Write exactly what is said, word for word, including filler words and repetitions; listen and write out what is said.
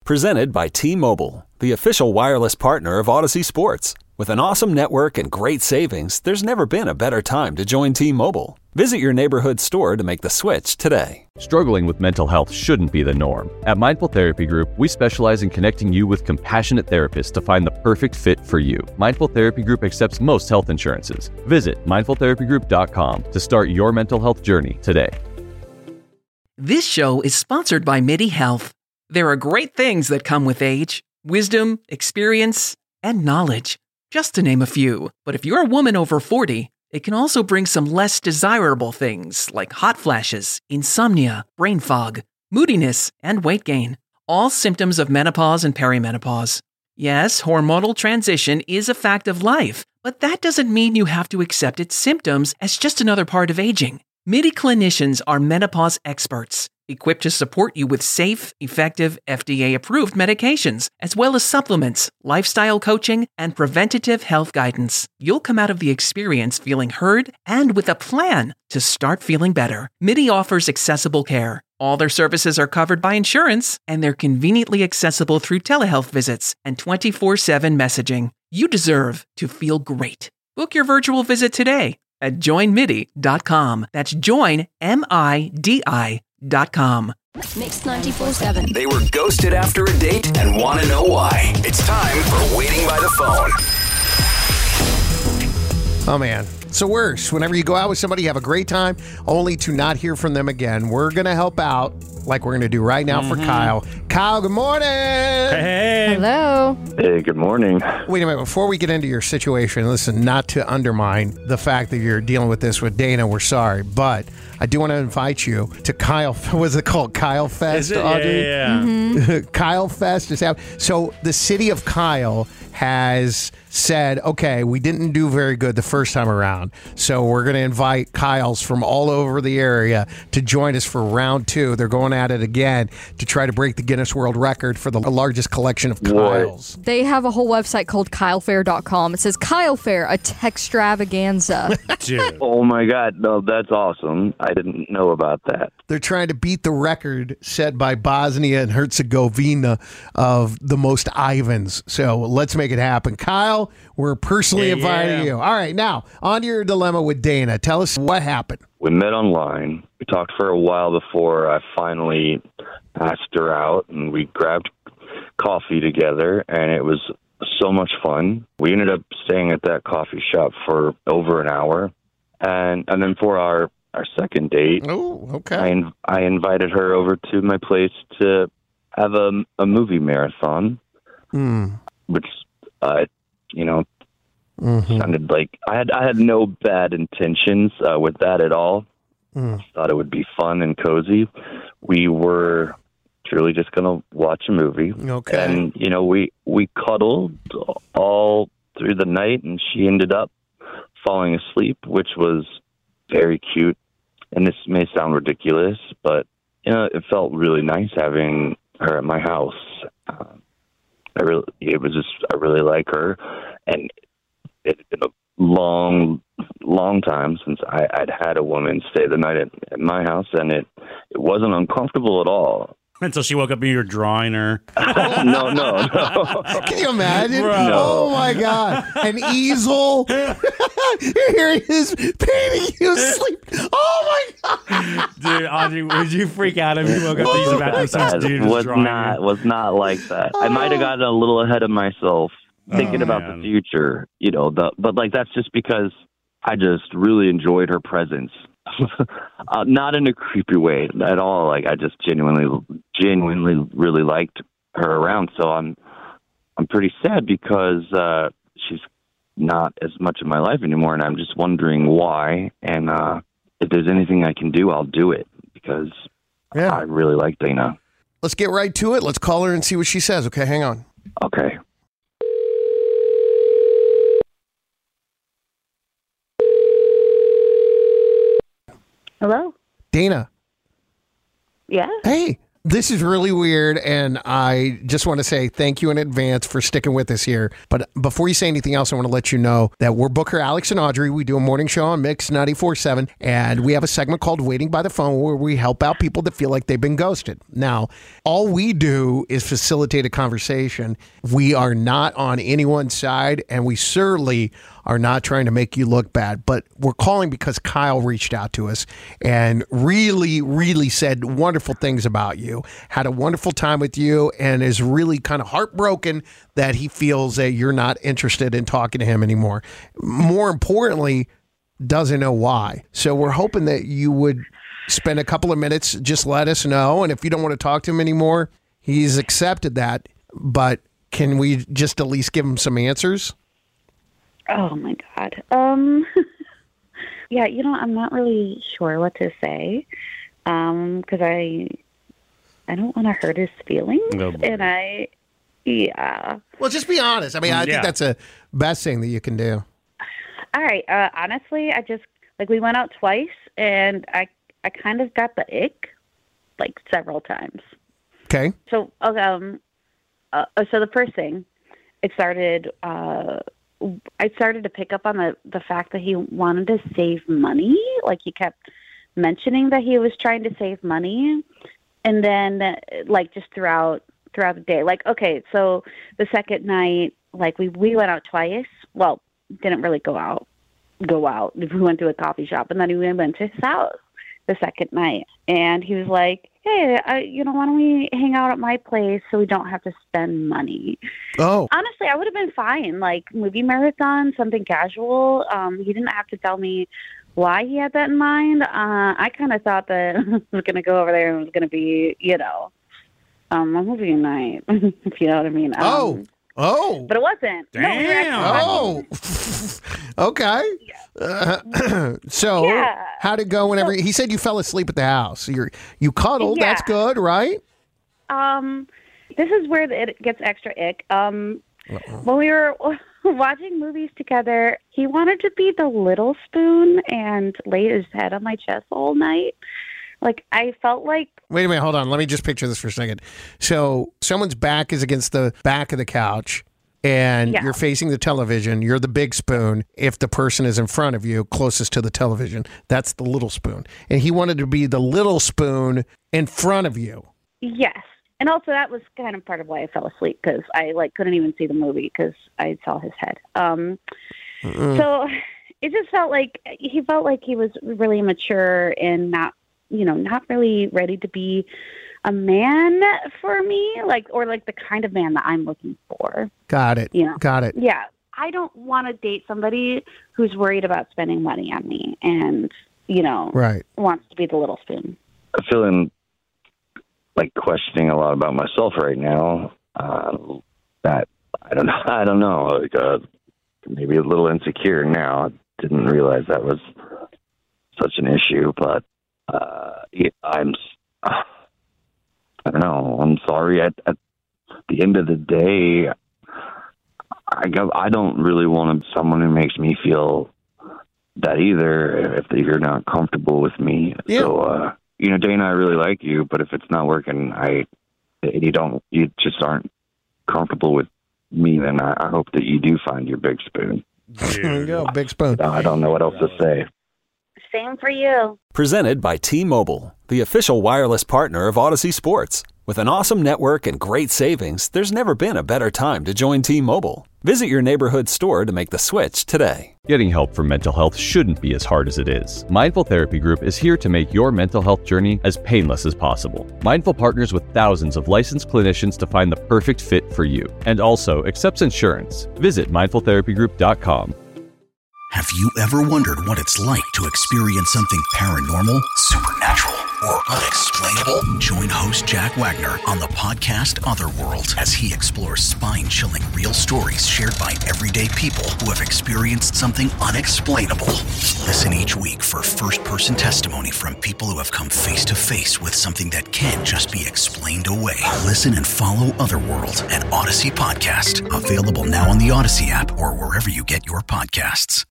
Presented by T-Mobile, the official wireless partner of Odyssey Sports. With an awesome network and great savings, there's never been a better time to join T-Mobile. Visit your neighborhood store to make the switch today. Struggling with mental health shouldn't be the norm. At Mindful Therapy Group, we specialize in connecting you with compassionate therapists to find the perfect fit for you. Mindful Therapy Group accepts most health insurances. Visit mindful therapy group dot com to start your mental health journey today. This show is sponsored by MIDI Health. There are great things that come with age: wisdom, experience, and knowledge, just to name a few. But if you're a woman over forty, it can also bring some less desirable things like hot flashes, insomnia, brain fog, moodiness, and weight gain, all symptoms of menopause and perimenopause. Yes, hormonal transition is a fact of life, but that doesn't mean you have to accept its symptoms as just another part of aging. MIDI clinicians are menopause experts, equipped to support you with safe, effective, F D A-approved medications, as well as supplements, lifestyle coaching, and preventative health guidance. You'll come out of the experience feeling heard and with a plan to start feeling better. MIDI offers accessible care. All their services are covered by insurance, and they're conveniently accessible through telehealth visits and twenty-four seven messaging. You deserve to feel great. Book your virtual visit today at join midi dot com. That's join, M I D I dot com. Mix ninety-four seven. They were ghosted after a date and want to know why. It's time for Waiting by the Phone. Oh, man. It's the worst. Whenever you go out with somebody, you have a great time, only to not hear from them again. We're going to help out like we're going to do right now mm-hmm. for Kyle. Kyle, good morning. Hey. Hello. Hey, good morning. Wait a minute. Before we get into your situation, listen, not to undermine the fact that you're dealing with this with Dana, we're sorry, but I do want to invite you to Kyle, what's it called? Kyle Fest, is it? Audrey? Yeah, yeah, yeah. Mm-hmm. Kyle Fest is happening. So the city of Kyle has said, okay, we didn't do very good the first time around, so we're going to invite Kyles from all over the area to join us for round two. They're going at it again to try to break the Guinness World Record for the largest collection of Kyles. They have a whole website called Kyle Fair dot com. It says Kyle Fair, a textravaganza. Dude. Oh my God, no, that's awesome. I didn't know about that. They're trying to beat the record set by Bosnia and Herzegovina of the most Ivans. So let's make it happen. Kyle, we're personally Yeah, inviting yeah. you. All right, now, on to your dilemma with Dana. Tell us what happened. We met online. We talked for a while before I finally asked her out, and we grabbed coffee together, and it was so much fun. We ended up staying at that coffee shop for over an hour, and and then for our, our second date, Oh, okay. I, in, I invited her over to my place to have a, a movie marathon, Hmm. which, uh, you know, Mhm. sounded like I had I had no bad intentions uh, with that at all. Mm. Thought it would be fun and cozy. We were truly just gonna watch a movie, Okay. and you know we we cuddled all through the night, and she ended up falling asleep, which was very cute. And this may sound ridiculous, but you know it felt really nice having her at my house. Uh, I really, it was just I really like her, and it had been a long, long time since I, I'd had a woman stay the night at, at my house, and it, it wasn't uncomfortable at all. Until she woke up and you were drawing her. no, no, no. Can you imagine? Bro. Oh, my God. An easel. Here he is painting you asleep. Oh, my God. Dude, Audrey, would you freak out if you woke up to use the bathroom since That dude was was drawing not you? was not like that. I might have gotten a little ahead of myself, thinking Oh, about man. the future, you know. The but like that's just because I just really enjoyed her presence, uh, not in a creepy way at all. Like I just genuinely, genuinely really liked her around. So I'm I'm pretty sad because uh, she's not as much in my life anymore, and I'm just wondering why. And uh, if there's anything I can do, I'll do it because Yeah. I really like Dana. Let's get right to it. Let's call her and see what she says. Okay, hang on. Okay. Hello? Dana. Yeah? Hey, This is really weird, and I just want to say thank you in advance for sticking with us here. But before you say anything else, I want to let you know that we're Booker, Alex, and Audrey. We do a morning show on Mix ninety-four point seven, and we have a segment called Waiting by the Phone where we help out people that feel like they've been ghosted. Now, all we do is facilitate a conversation. We are not on anyone's side, and we certainly are not trying to make you look bad, but we're calling because Kyle reached out to us and really, really said wonderful things about you, had a wonderful time with you, and is really kind of heartbroken that he feels that you're not interested in talking to him anymore. More importantly, doesn't know why. So we're hoping that you would spend a couple of minutes, just let us know, and if you don't want to talk to him anymore, he's accepted that, but can we just at least give him some answers? Oh, my God. Um, yeah, you know, I'm not really sure what to say um, because I I don't want to hurt his feelings. No, and I, yeah. Well, just be honest. I mean, I yeah. think that's the best thing that you can do. All right. Uh, honestly, I just, like, we went out twice, and I, I kind of got the ick, like, several times. Okay. So, um, uh, so the first thing, it started... Uh, I started to pick up on the, the fact that he wanted to save money. Like, he kept mentioning that he was trying to save money. And then, like, just throughout throughout the day. Like, okay, so the second night, like, we, we went out twice. Well, didn't really go out. Go out. We went to a coffee shop, and then we went to his house the second night. And he was like, hey, I, you know, why don't we hang out at my place so we don't have to spend money? Oh. Honestly, I would have been fine. Like, movie marathon, something casual. Um, he didn't have to tell me why he had that in mind. Uh, I kind of thought that I was going to go over there and it was going to be, you know, um, a movie night, if you know what I mean. Um, oh. Oh. But it wasn't. Damn. No, oh. Okay. Uh, so yeah. how'd it go whenever... So, he said you fell asleep at the house. You're, you cuddled. Yeah. That's good, right? Um, this is where it gets extra ick. Um, when we were watching movies together, he wanted to be the little spoon and lay his head on my chest all night. Like, I felt like... Wait a minute, hold on. Let me just picture this for a second. So someone's back is against the back of the couch, and yeah. you're facing the television. You're the big spoon. If the person is in front of you, closest to the television, that's the little spoon. And he wanted to be the little spoon in front of you. Yes. And also that was kind of part of why I fell asleep, because I, like, couldn't even see the movie because I saw his head. Um, so it just felt like he felt like he was really immature and not, you know, not really ready to be a man for me, like, or like the kind of man that I'm looking for. Got it. You know? Got it. Yeah. I don't want to date somebody who's worried about spending money on me and, you know, right. wants to be the little spoon. I'm feeling like questioning a lot about myself right now. Uh, that I don't know. I don't know. Like, uh, maybe a little insecure now. I didn't realize that was such an issue, but uh, I'm. Uh, I don't know. I'm sorry. At, at the end of the day, I go. I don't really want someone who makes me feel that either. If you're not comfortable with me, yeah. so uh, you know, Dana, I really like you, but if it's not working, I you don't. You just aren't comfortable with me. Then I, I hope that you do find your big spoon. There you go, big spoon. I don't know what else to say. Same for you. Presented by T-Mobile, the official wireless partner of Odyssey Sports. With an awesome network and great savings, there's never been a better time to join T-Mobile. Visit your neighborhood store to make the switch today. Getting help for mental health shouldn't be as hard as it is. Mindful Therapy Group is here to make your mental health journey as painless as possible. Mindful partners with thousands of licensed clinicians to find the perfect fit for you, and also accepts insurance. Visit mindful therapy group dot com. Have you ever wondered what it's like to experience something paranormal, supernatural, or unexplainable? Join host Jack Wagner on the podcast Otherworld as he explores spine-chilling real stories shared by everyday people who have experienced something unexplainable. Listen each week for first-person testimony from people who have come face-to-face with something that can't just be explained away. Listen and follow Otherworld at Odyssey Podcast. Available now on the Odyssey app or wherever you get your podcasts.